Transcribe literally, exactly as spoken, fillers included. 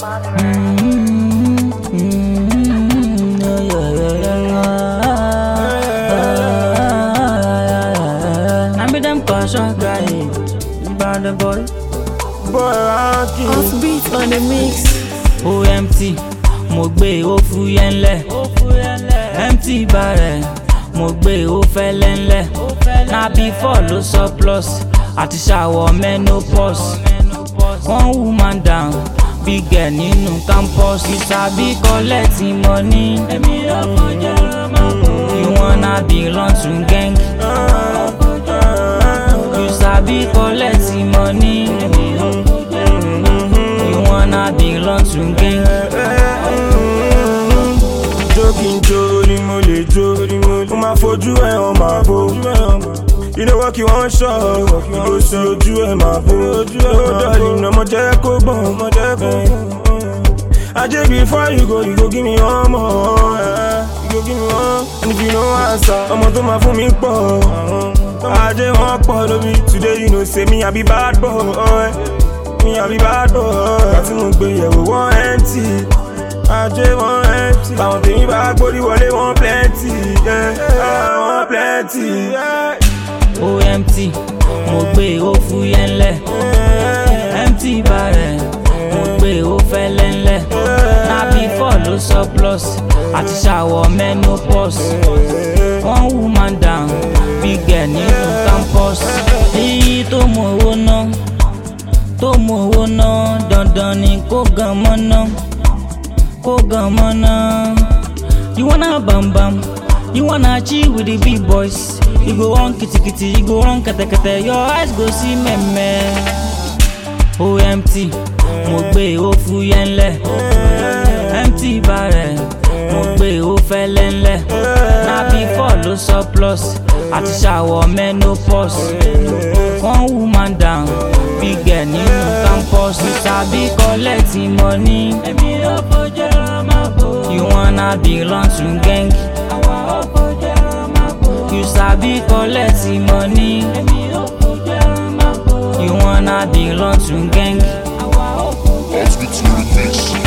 Mm-hmm. Mm-hmm. Yeah, yeah, yeah, yeah. I be them caution guy, bad boy. Boy, Rocky. Off beat on the mix. O M T, mo gbé ó fúyẹ́ ńlẹ̀. M T bàrẹ̀, mo gbé ó fẹ́lẹ́ ńlẹ̀. Na before ló surplus, àti ṣàwọ̀ menopause. One woman down, big girl nínú campus. You sabi collecting money. You wanna belong to gang. You sabi collecting money. You wanna belong to gang. Joking, Jody, Mole, Jody, Mole. Mo máa fojú ẹ̀ hàn máa bò. You know what you want, show. You go see ojú ẹ̀ máa bò. Oh darling, ọmọ jẹ́ kó gbọ́n, ọmọ jẹ́ kó gbọ́n. I just before you go, you go give me one more. You go give me one. And if you no answer, ọmọ tó máa fún mi pọ̀. Ajé wọn pọ̀ lóbi. Today you know say me I be bad boy. Me I be bad boy. Àti mo gbé yẹ̀wò wọ́n empty. Ajé wọn empty. Báwọn tèmi bá gbórí wọlé wọ́n plenty. Wọ́n plenty. O M T, mo gbé ó fúyẹ́ ńlẹ̀. M T bàrẹ̀, mo gbé ó fẹ́lẹ́ ńlẹ̀. Na before ló surplus, àti ṣàwọ̀ menopause. One woman down, big girl nínú campus. Èyí tó mọ owó ná, tó mọ owó ná, dandan ni kó gan mọ́ ná, kó gan mọ́ ná. You wanna bam bam, you wanna chill with the big boys. You go on kitty kitty, you go on kete kete, your eyes go see meme. O M T, mo gbé ó fúyẹ́ ńlẹ̀. M T bàrẹ̀, mo gbé ó fẹ́lẹ́ ńlẹ̀. Na before ló surplus, àti ṣàwọ̀ menopause. One woman down, big girl nínú campus. You sabi collecting money. You wanna belong to gang. You sabi collecting money. You wanna belong to gang. Let's get to the mix.